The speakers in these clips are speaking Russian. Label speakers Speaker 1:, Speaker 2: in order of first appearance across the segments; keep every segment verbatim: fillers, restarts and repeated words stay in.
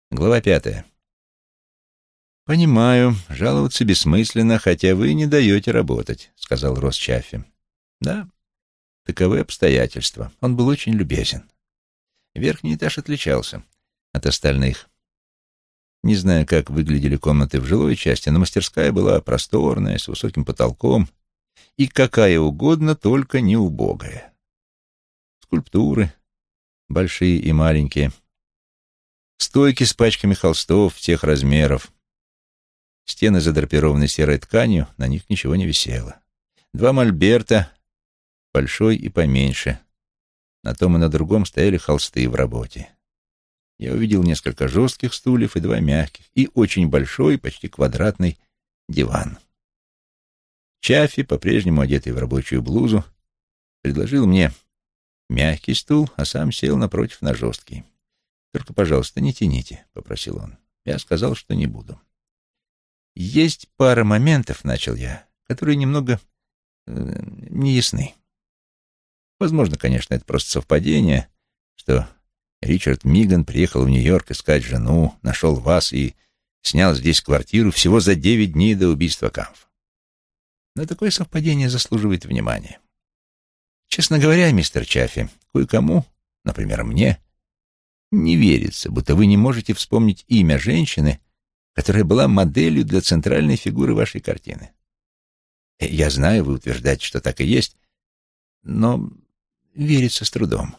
Speaker 1: Глава пятая. «Понимаю, жаловаться бессмысленно, хотя вы не даете работать», — сказал Росс Чаффи. «Да, таковы обстоятельства. Он был очень любезен. Верхний этаж отличался от остальных. Не знаю, как выглядели комнаты в жилой части, но мастерская была просторная, с высоким потолком и какая угодно, только не убогая. Скульптуры, большие и маленькие, стойки с пачками холстов всех размеров. Стены задрапированы серой тканью, на них ничего не висело. Два мольберта, большой и поменьше. На том и на другом стояли холсты в работе. Я увидел несколько жестких стульев и два мягких, и очень большой, почти квадратный диван. Чаффи, по-прежнему одетый в рабочую блузу, предложил мне мягкий стул, а сам сел напротив на жесткий. «Только, пожалуйста, не тяните», — попросил он. Я сказал, что не буду. «Есть пара моментов, — начал я, — которые немного э, неясны. Возможно, конечно, это просто совпадение, что Ричард Миган приехал в Нью-Йорк искать жену, нашел вас и снял здесь квартиру всего за девять дней до убийства Кампфа. Но такое совпадение заслуживает внимания. Честно говоря, мистер Чаффи, кое-кому, например, мне, не верится, будто вы не можете вспомнить имя женщины, которая была моделью для центральной фигуры вашей картины. Я знаю, вы утверждаете, что так и есть, но верится с трудом».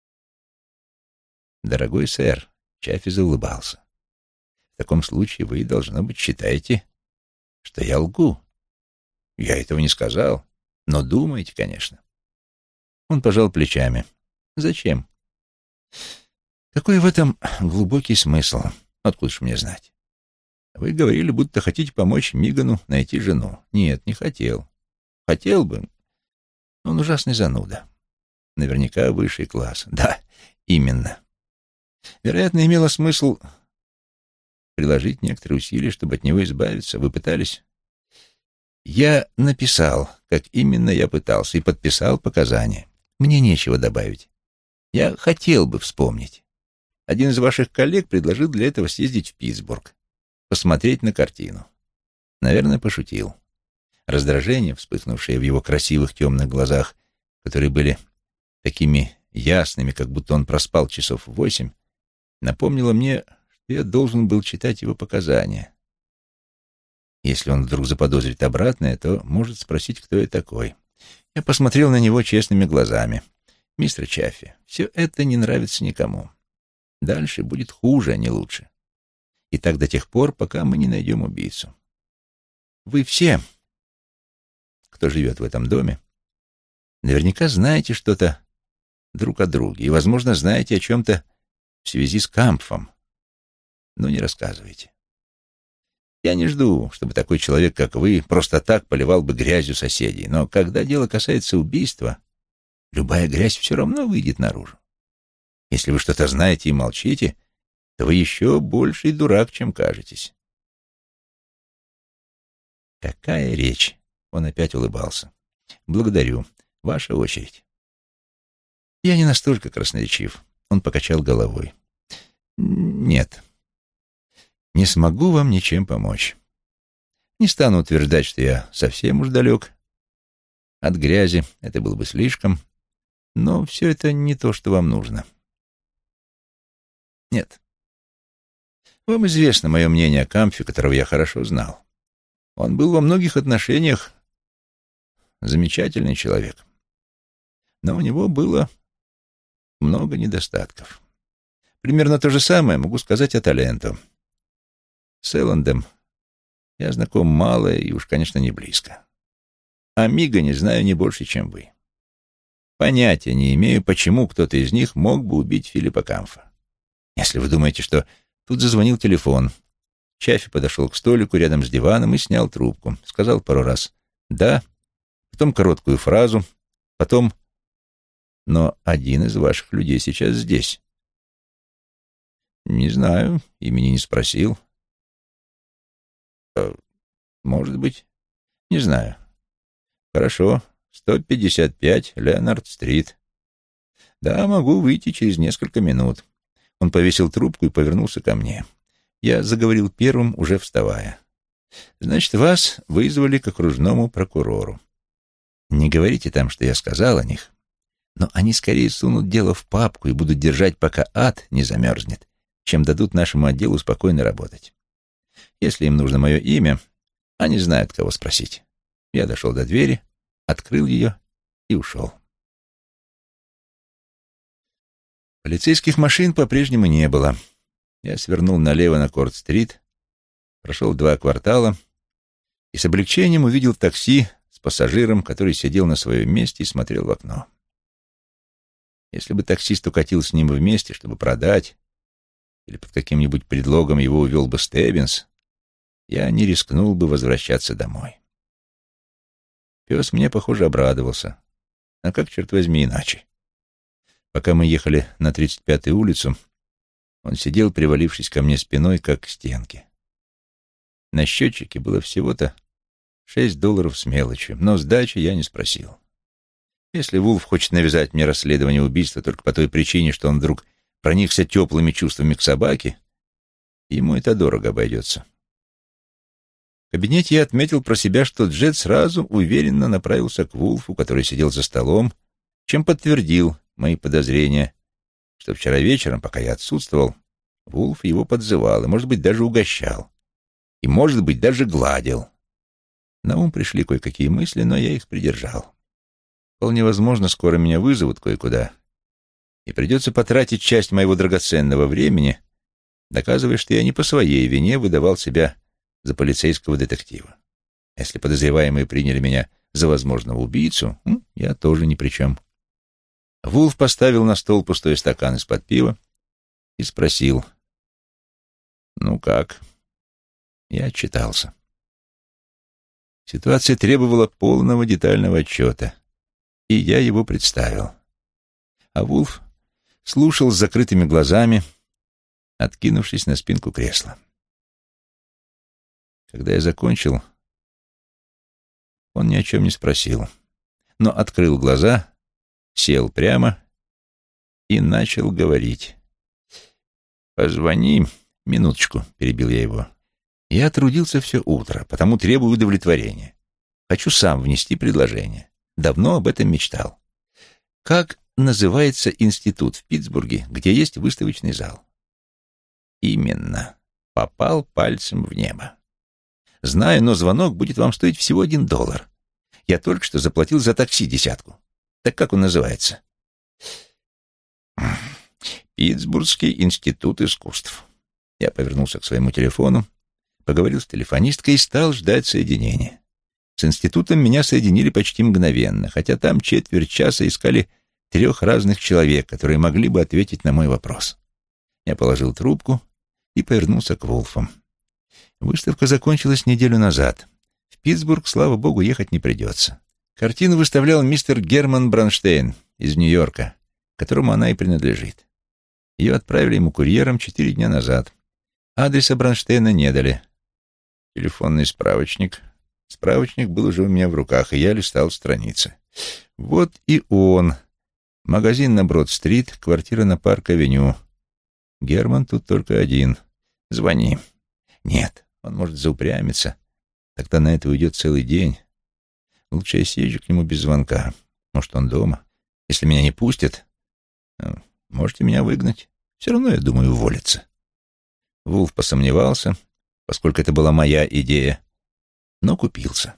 Speaker 1: «Дорогой сэр», — Чаффи заулыбался, — «в таком случае вы, должно быть, считаете, что я лгу. Я этого не сказал, но думаете, конечно». Он пожал плечами. «Зачем? Какой в этом глубокий смысл? Откуда ж мне знать? Вы говорили, будто хотите помочь Мигану найти жену. Нет, не хотел. Хотел бы. Он ужасный зануда. Наверняка высший класс. Да, именно. Вероятно, имело смысл приложить некоторые усилия, чтобы от него избавиться. Вы пытались? Я написал, как именно я пытался, и подписал показания. Мне нечего добавить. Я хотел бы вспомнить. Один из ваших коллег предложил для этого съездить в Питтсбург, посмотреть на картину. Наверное, пошутил. Раздражение, вспыхнувшее в его красивых темных глазах, которые были такими ясными, как будто он проспал часов восемь, напомнило мне, что я должен был читать его показания. Если он вдруг заподозрит обратное, то может спросить, кто я такой. Я посмотрел на него честными глазами. «Мистер Чаффи, все это не нравится никому. Дальше будет хуже, а не лучше. И так до тех пор, пока мы не найдем убийцу. Вы все, кто живет в этом доме, наверняка знаете что-то друг о друге и, возможно, знаете о чем-то в связи с Кампфом, но не рассказывайте. Я не жду, чтобы такой человек, как вы, просто так поливал бы грязью соседей, но когда дело касается убийства, любая грязь все равно выйдет наружу. Если вы что-то знаете и молчите, то вы еще больший дурак, чем кажетесь». «Какая речь!» — он опять улыбался. «Благодарю. Ваша очередь». «Я не настолько красноречив», — он покачал головой. «Нет, не смогу вам ничем помочь. Не стану утверждать, что я совсем уж далек от грязи, это было бы слишком, но все это не то, что вам нужно. Нет. Вам известно мое мнение о Кампфе, которого я хорошо знал. Он был во многих отношениях замечательный человек, но у него было много недостатков. Примерно то же самое могу сказать о Таленто. С Эллендом я знаком мало и уж, конечно, не близко. О Мигане знаю не больше, чем вы. Понятия не имею, почему кто-то из них мог бы убить Филиппа Кампфа. Если вы думаете, что... Тут зазвонил телефон. Чаффи подошел к столику рядом с диваном и снял трубку. Сказал пару раз «да», потом короткую фразу, потом «но один из ваших людей сейчас здесь». «Не знаю, имени не спросил». «Может быть, не знаю». «Хорошо, сто пятьдесят пять Леонард-стрит. Да, могу выйти через несколько минут». Он повесил трубку и повернулся ко мне. Я заговорил первым, уже вставая. «Значит, вас вызвали к окружному прокурору. Не говорите там, что я сказал о них, но они скорее сунут дело в папку и будут держать, пока ад не замерзнет, чем дадут нашему отделу спокойно работать. Если им нужно мое имя, они знают, кого спросить». Я дошел до двери, открыл ее и ушел. Полицейских машин по-прежнему не было. Я свернул налево на Корт-стрит, прошел два квартала и с облегчением увидел такси с пассажиром, который сидел на своем месте и смотрел в окно. Если бы таксист укатил с ним вместе, чтобы продать, или под каким-нибудь предлогом его увел бы Стеббинс, я не рискнул бы возвращаться домой. Пес мне, похоже, обрадовался. А как, черт возьми, иначе? Пока мы ехали на тридцать пятую улицу, он сидел, привалившись ко мне спиной, как к стенке. На счетчике было всего-то шесть долларов с мелочью, но сдачи я не спросил. Если Вулф хочет навязать мне расследование убийства только по той причине, что он вдруг проникся теплыми чувствами к собаке, ему это дорого обойдется. В кабинете я отметил про себя, что Джет сразу уверенно направился к Вулфу, который сидел за столом, чем подтвердил мои подозрения, что вчера вечером, пока я отсутствовал, Вулф его подзывал и, может быть, даже угощал, и, может быть, даже гладил. На ум пришли кое-какие мысли, но я их придержал. Вполне возможно, скоро меня вызовут кое-куда, и придется потратить часть моего драгоценного времени, доказывая, что я не по своей вине выдавал себя за полицейского детектива. Если подозреваемые приняли меня за возможного убийцу, я тоже ни при чем. Вулф поставил на стол пустой стакан из-под пива и спросил: «Ну как?» Я отчитался. Ситуация требовала полного детального отчета, и я его представил. А Вулф слушал с закрытыми глазами, откинувшись на спинку кресла. Когда я закончил, он ни о чем не спросил, но открыл глаза, сел прямо и начал говорить. «Позвони...» «Минуточку», — перебил я его. «Я трудился все утро, потому требую удовлетворения. Хочу сам внести предложение. Давно об этом мечтал. Как называется институт в Питтсбурге, где есть выставочный зал?» «Именно. Попал пальцем в небо. Знаю, но звонок будет вам стоить всего один доллар. Я только что заплатил за такси десятку. Так как он называется?» «Питтсбургский институт искусств». Я повернулся к своему телефону, поговорил с телефонисткой и стал ждать соединения. С институтом меня соединили почти мгновенно, хотя там четверть часа искали трех разных человек, которые могли бы ответить на мой вопрос. Я положил трубку и повернулся к Вулфу. Выставка закончилась неделю назад. В Питтсбург, слава богу, ехать не придется. Картину выставлял мистер Герман Бронштейн из Нью-Йорка, которому она и принадлежит. Ее отправили ему курьером четыре дня назад. Адреса Бронштейна не дали. Телефонный справочник. Справочник был уже у меня в руках, и я листал страницы. Вот и он. Магазин на Брод-стрит, квартира на Парк-авеню. Герман тут только один. Звони. Нет, он может заупрямиться. Тогда на это уйдет целый день. Лучше я съезжу к нему без звонка. Может, он дома. Если меня не пустят, можете меня выгнать. Все равно, я думаю, уволиться. Вулф посомневался, поскольку это была моя идея, но купился.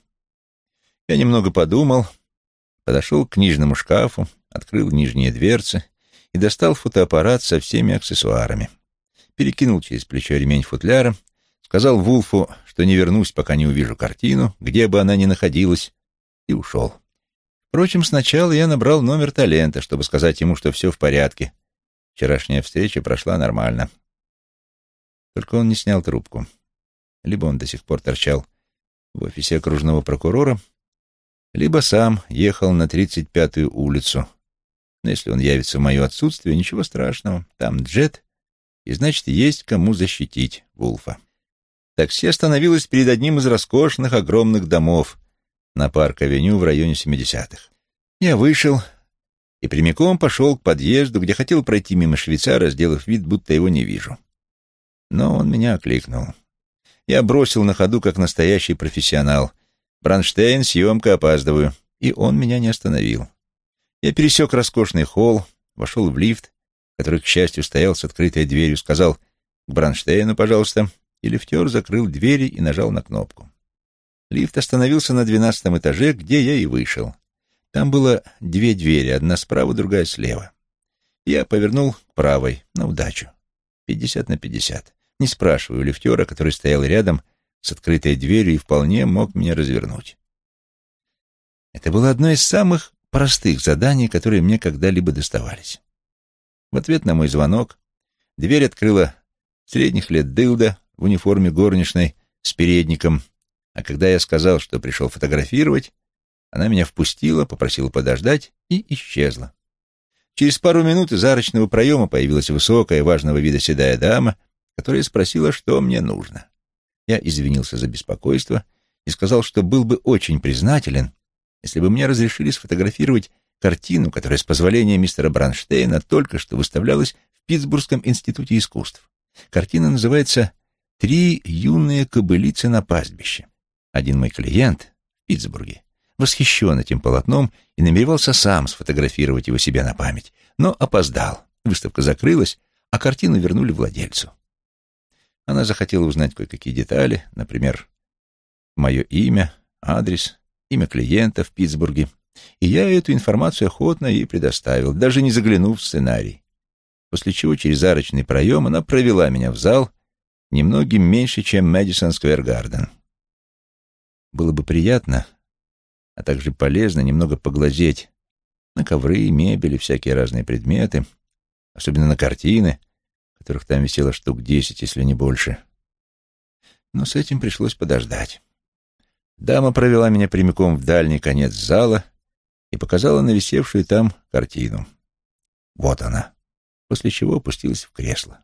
Speaker 1: Я немного подумал, подошел к книжному шкафу, открыл нижние дверцы и достал фотоаппарат со всеми аксессуарами. Перекинул через плечо ремень футляра, сказал Вулфу, что не вернусь, пока не увижу картину, где бы она ни находилась, и ушел. Впрочем, сначала я набрал номер Талента, чтобы сказать ему, что все в порядке. Вчерашняя встреча прошла нормально. Только он не снял трубку. Либо он до сих пор торчал в офисе окружного прокурора, либо сам ехал на тридцать пятую улицу. Но если он явится в мое отсутствие, ничего страшного. Там Джет, и значит, есть кому защитить Вулфа. Такси остановилось перед одним из роскошных огромных домов на Парк-авеню в районе семидесятых. Я вышел и прямиком пошел к подъезду, где хотел пройти мимо швейцара, сделав вид, будто его не вижу. Но он меня окликнул. Я бросил на ходу, как настоящий профессионал. «Бронштейн, съемка, опаздываю». И он меня не остановил. Я пересек роскошный холл, вошел в лифт, который, к счастью, стоял с открытой дверью, сказал «К Бронштейну, пожалуйста», и лифтер закрыл двери и нажал на кнопку. Лифт остановился на двенадцатом этаже, где я и вышел. Там было две двери, одна справа, другая слева. Я повернул к правой, на удачу. Пятьдесят на пятьдесят. Не спрашиваю лифтера, который стоял рядом с открытой дверью и вполне мог меня развернуть. Это было одно из самых простых заданий, которые мне когда-либо доставались. В ответ на мой звонок дверь открыла средних лет дылда в униформе горничной с передником, а когда я сказал, что пришел фотографировать, она меня впустила, попросила подождать и исчезла. Через пару минут из арочного проема появилась высокая, важного вида седая дама, которая спросила, что мне нужно. Я извинился за беспокойство и сказал, что был бы очень признателен, если бы мне разрешили сфотографировать картину, которая с позволения мистера Бронштейна только что выставлялась в Питтсбургском институте искусств. Картина называется «Три юные кобылицы на пастбище». Один мой клиент в Питтсбурге восхищен этим полотном и намеревался сам сфотографировать его себе на память, но опоздал. Выставка закрылась, а картину вернули владельцу. Она захотела узнать кое-какие детали, например, мое имя, адрес, имя клиента в Питтсбурге, и я эту информацию охотно ей предоставил, даже не заглянув в сценарий. После чего через арочный проем она провела меня в зал, немногим меньше, чем Мэдисон Сквер Гарден. Было бы приятно, а также полезно немного поглазеть на ковры, мебель и всякие разные предметы, особенно на картины, которых там висело штук десять, если не больше. Но с этим пришлось подождать. Дама провела меня прямиком в дальний конец зала и показала на висевшую там картину. Вот она, после чего опустилась в кресло.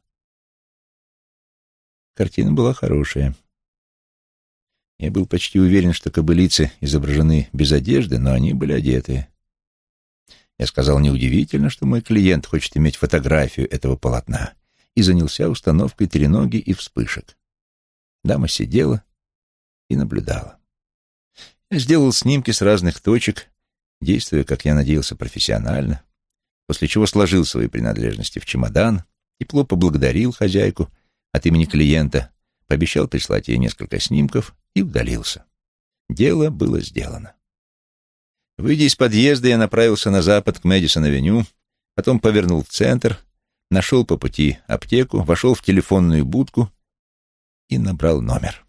Speaker 1: Картина была хорошая. Я был почти уверен, что кобылицы изображены без одежды, но они были одетые. Я сказал, неудивительно, что мой клиент хочет иметь фотографию этого полотна, и занялся установкой треноги и вспышек. Дама сидела и наблюдала. Я сделал снимки с разных точек, действуя, как я надеялся, профессионально, после чего сложил свои принадлежности в чемодан, тепло поблагодарил хозяйку от имени клиента, пообещал прислать ей несколько снимков и удалился. Дело было сделано. Выйдя из подъезда, я направился на запад к Мэдисон-авеню, потом повернул в центр, нашел по пути аптеку, вошел в телефонную будку и набрал номер.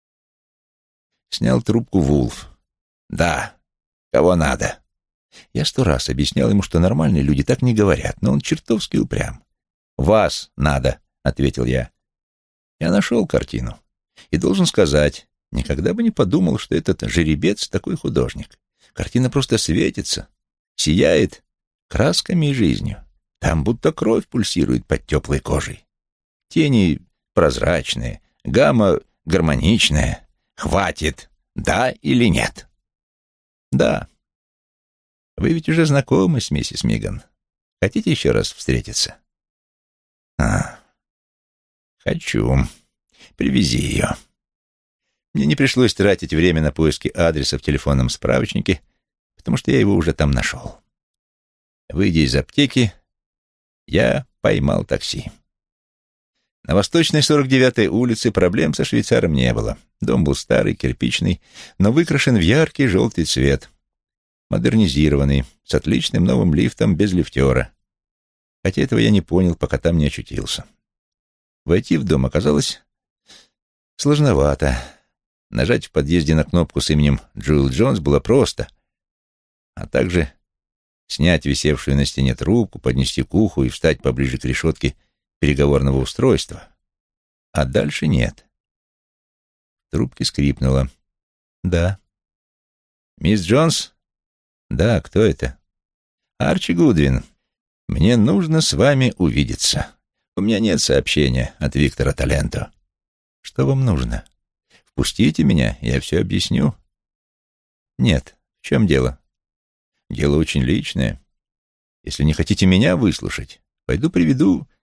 Speaker 1: Снял трубку Вулф. «Да, кого надо?» Я сто раз объяснял ему, что нормальные люди так не говорят, но он чертовски упрям. «Вас надо», — ответил я. Я нашел картину и должен сказать, никогда бы не подумал, что этот жеребец такой художник. Картина просто светится, сияет красками и жизнью. Там будто кровь пульсирует под теплой кожей. Тени прозрачные, гамма гармоничная. Хватит, да или нет? Да. Вы ведь уже знакомы с миссис Миган. Хотите еще раз встретиться? А, хочу. Привези ее. Мне не пришлось тратить время на поиски адреса в телефонном справочнике, потому что я его уже там нашел. Выйдя из аптеки, я поймал такси. На Восточной сорок девятой улице проблем со швейцаром не было. Дом был старый, кирпичный, но выкрашен в яркий желтый цвет. Модернизированный, с отличным новым лифтом без лифтера. Хотя этого я не понял, пока там не очутился. Войти в дом оказалось сложновато. Нажать в подъезде на кнопку с именем Джоэл Джонс было просто, а также снять висевшую на стене трубку, поднести к уху и встать поближе к решетке переговорного устройства. А дальше нет. В трубке скрипнуло. «Да». «Мисс Джонс?» «Да, кто это?» «Арчи Гудвин. Мне нужно с вами увидеться. У меня нет сообщения от Виктора Таленто». «Что вам нужно?» «Впустите меня, я все объясню». «Нет. В чем дело?» «Дело очень личное. Если не хотите меня выслушать, пойду приведу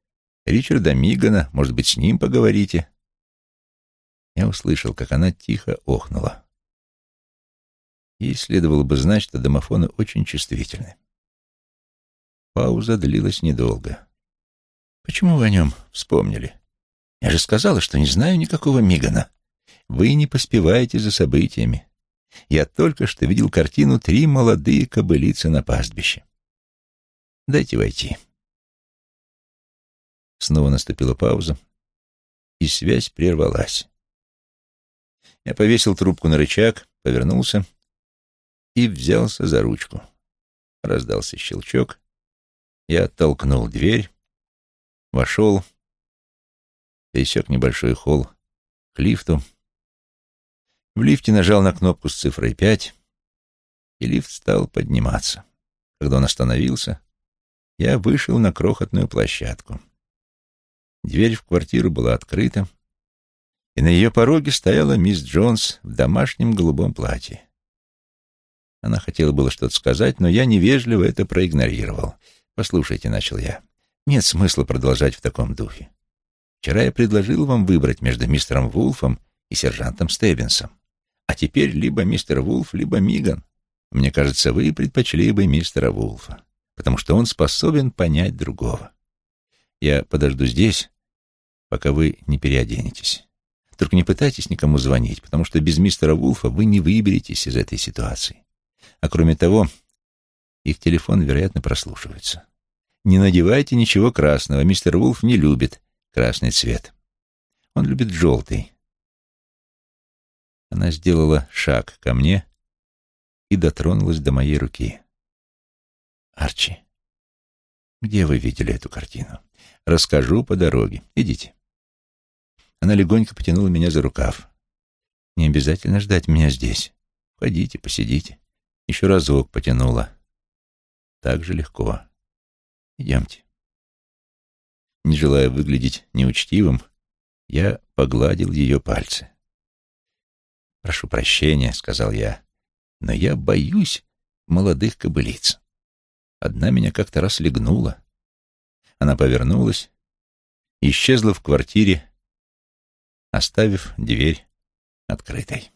Speaker 1: Ричарда Мигана, может быть, с ним поговорите?» Я услышал, как она тихо охнула. Ей следовало бы знать, что домофоны очень чувствительны. Пауза длилась недолго. «Почему вы о нем вспомнили? Я же сказала, что не знаю никакого Мигана. Вы не поспеваете за событиями. Я только что видел картину «Три молодые кобылицы на пастбище». Дайте войти». Снова наступила пауза, и связь прервалась. Я повесил трубку на рычаг, повернулся и взялся за ручку. Раздался щелчок. Я оттолкнул дверь, вошел, пересек небольшой холл к лифту. В лифте нажал на кнопку с цифрой пять, и лифт стал подниматься. Когда он остановился, я вышел на крохотную площадку. Дверь в квартиру была открыта, и на ее пороге стояла мисс Джонс в домашнем голубом платье. Она хотела было что-то сказать, но я невежливо это проигнорировал. «Послушайте», — начал я, — «нет смысла продолжать в таком духе. Вчера я предложил вам выбрать между мистером Вулфом и сержантом Стеббинсом. А теперь либо мистер Вулф, либо Миган. Мне кажется, вы предпочли бы мистера Вулфа, потому что он способен понять другого. Я подожду здесь, пока вы не переоденетесь. Только не пытайтесь никому звонить, потому что без мистера Вулфа вы не выберетесь из этой ситуации. А кроме того, их телефон, вероятно, прослушивается. Не надевайте ничего красного. Мистер Вулф не любит красный цвет. Он любит желтый». Она сделала шаг ко мне и дотронулась до моей руки. «Арчи, где вы видели эту картину? Расскажу по дороге. Идите». Она легонько потянула меня за рукав. «Не обязательно ждать меня здесь. Входите, посидите». Еще разок потянула. Так же легко. «Идемте». Не желая выглядеть неучтивым, я погладил ее пальцы. «Прошу прощения», — сказал я, — «но я боюсь молодых кобылиц. Одна меня как-то раз легнула». Она повернулась и исчезла в квартире, оставив дверь открытой.